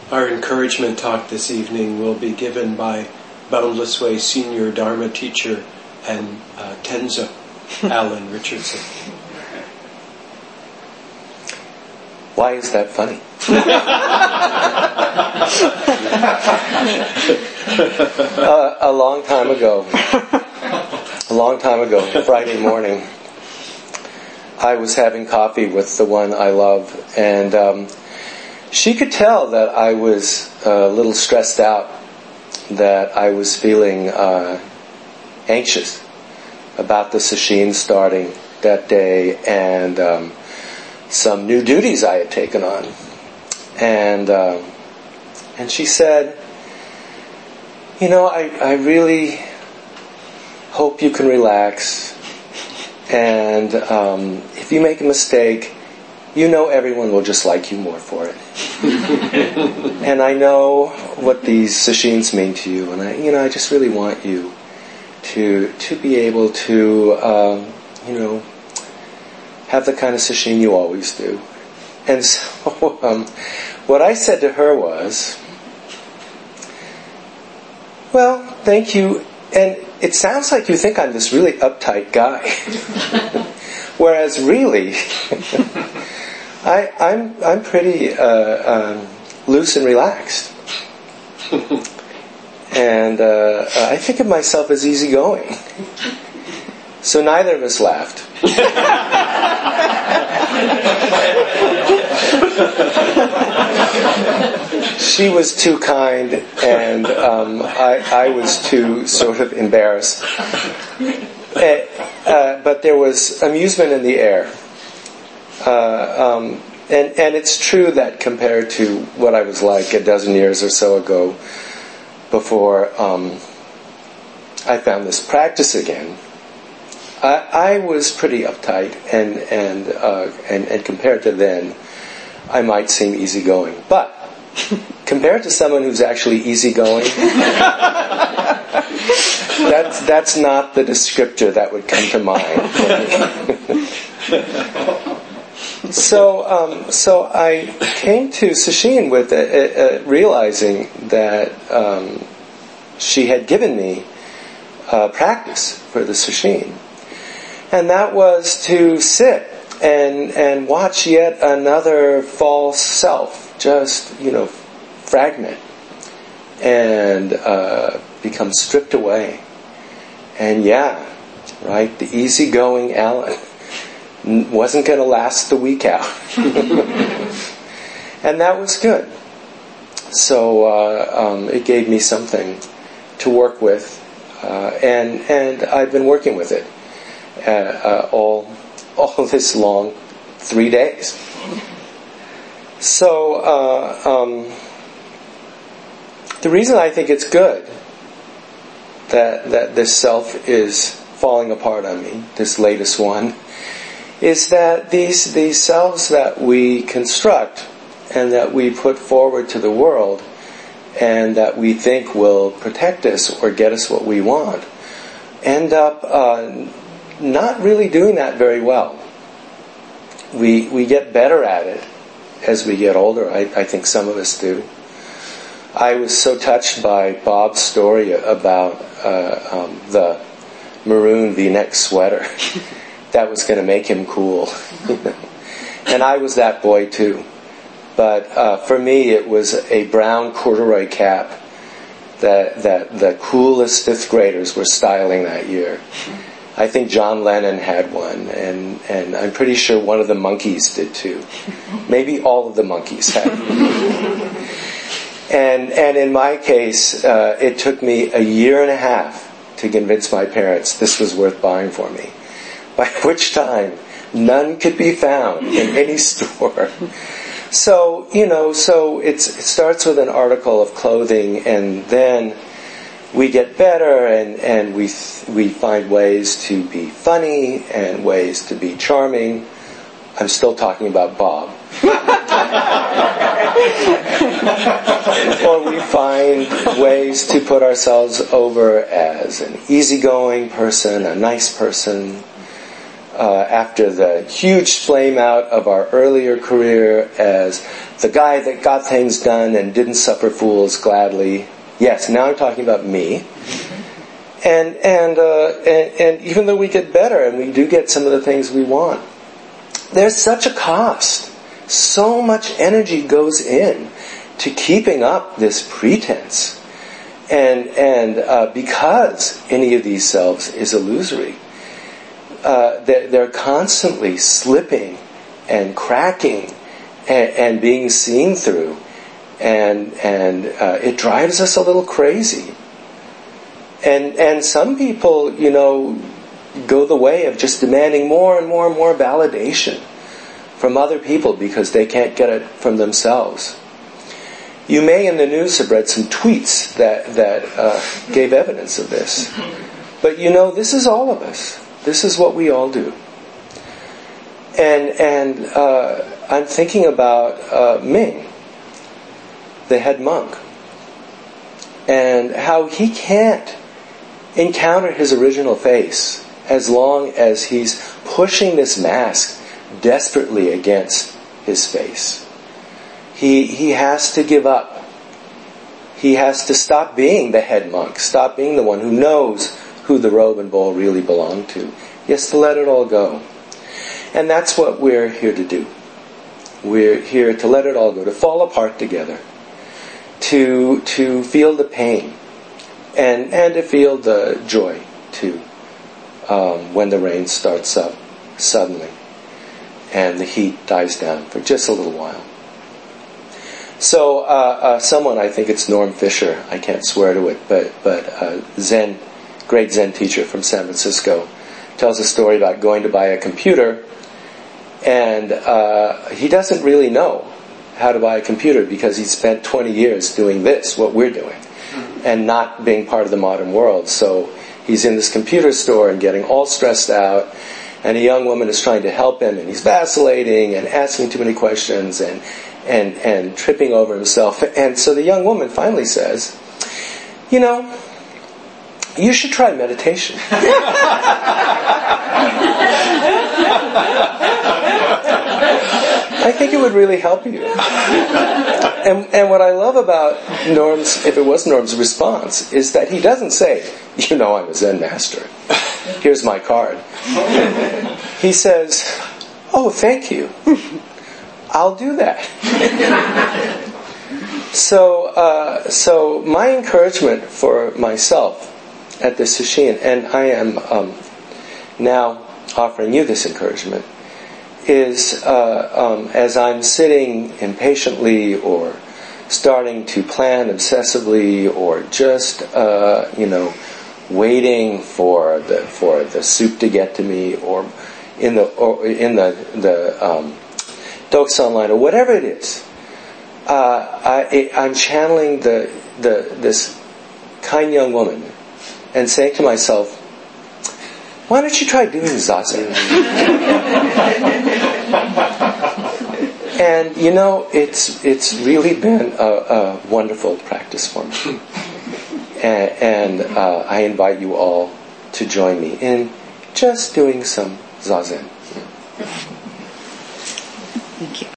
Our encouragement talk this evening will be given by Boundless Way Senior Dharma teacher and Tenzo, Alan Richardson. Why is that funny? A long time ago, Friday morning, I was having coffee with the one I love, and she could tell that I was a little stressed out, that I was feeling anxious about the sesshin starting that day, and some new duties I had taken on. And she said, I really hope you can relax, and if you make a mistake, everyone will just like you more for it. And I know what these sesshins mean to you, and I just really want you to be able to have the kind of sesshin you always do. And so what I said to her was, well, thank you, and it sounds like you think I'm this really uptight guy. Whereas really, I'm pretty loose and relaxed. And I think of myself as easygoing. So neither of us laughed. She was too kind, and I was too sort of embarrassed. But there was amusement in the air. And it's true that compared to what I was like a dozen years or so ago, before I found this practice again, I was pretty uptight, and compared to then, I might seem easygoing. But compared to someone who's actually easygoing, that's not the descriptor that would come to mind. So I came to Sesshin with realizing that she had given me practice for the Sesshin. And that was to sit and watch yet another false self just, fragment and become stripped away. And the easygoing Alan wasn't going to last the week out. And that was good. So it gave me something to work with, and I've been working with it all this long 3 days. So the reason I think it's good that this self is falling apart on me, this latest one, is that these selves that we construct and that we put forward to the world and that we think will protect us or get us what we want end up not really doing that very well. We get better at it as we get older. I think some of us do. I was so touched by Bob's story about the maroon V-neck sweater that was going to make him cool. And I was that boy too. But for me it was a brown corduroy cap that the coolest fifth graders were styling that year. I think John Lennon had one, and I'm pretty sure one of the Monkees did too. Maybe all of the Monkees had one. And in my case, it took me a year and a half to convince my parents this was worth buying for me. By which time, none could be found in any store. So, it starts with an article of clothing, and then we get better, and we find ways to be funny and ways to be charming. I'm still talking about Bob. Or we find ways to put ourselves over as an easygoing person, a nice person. after the huge flame out of our earlier career as the guy that got things done and didn't suffer fools gladly. Yes, now I'm talking about me. And even though we get better and we do get some of the things we want, there's such a cost. So much energy goes in to keeping up this pretense. And because any of these selves is illusory, they're constantly slipping and cracking and being seen through, and it drives us a little crazy. And some people, go the way of just demanding more and more and more validation from other people because they can't get it from themselves. You may in the news have read some tweets that gave evidence of this. But this is all of us. This is what we all do. And I'm thinking about Ming, the head monk, and how he can't encounter his original face as long as he's pushing this mask desperately against his face. He has to give up. He has to stop being the head monk, stop being the one who knows who the robe and bowl really belong to. He has to let it all go. And that's what we're here to do. We're here to let it all go, to fall apart together, to feel the pain, and to feel the joy too, when the rain starts up suddenly and the heat dies down for just a little while. So someone, I think it's Norm Fisher, I can't swear to it, but great Zen teacher from San Francisco, tells a story about going to buy a computer, and he doesn't really know how to buy a computer because he spent 20 years doing this, what we're doing, and not being part of the modern world. So he's in this computer store and getting all stressed out, and a young woman is trying to help him, and he's vacillating and asking too many questions and tripping over himself. And so the young woman finally says, you should try meditation. I think it would really help you. And what I love about Norm's, if it was Norm's response, is that he doesn't say, I'm a Zen master. Here's my card. He says, oh, thank you. I'll do that. So my encouragement for myself at the Sesshin, and I am now offering you this encouragement, is as I'm sitting impatiently or starting to plan obsessively or just waiting for the soup to get to me, or in the Doksan line, or whatever it is, I'm channeling this kind young woman and saying to myself, why don't you try doing Zazen? And it's really been a wonderful practice for me. And I invite you all to join me in just doing some Zazen. Thank you.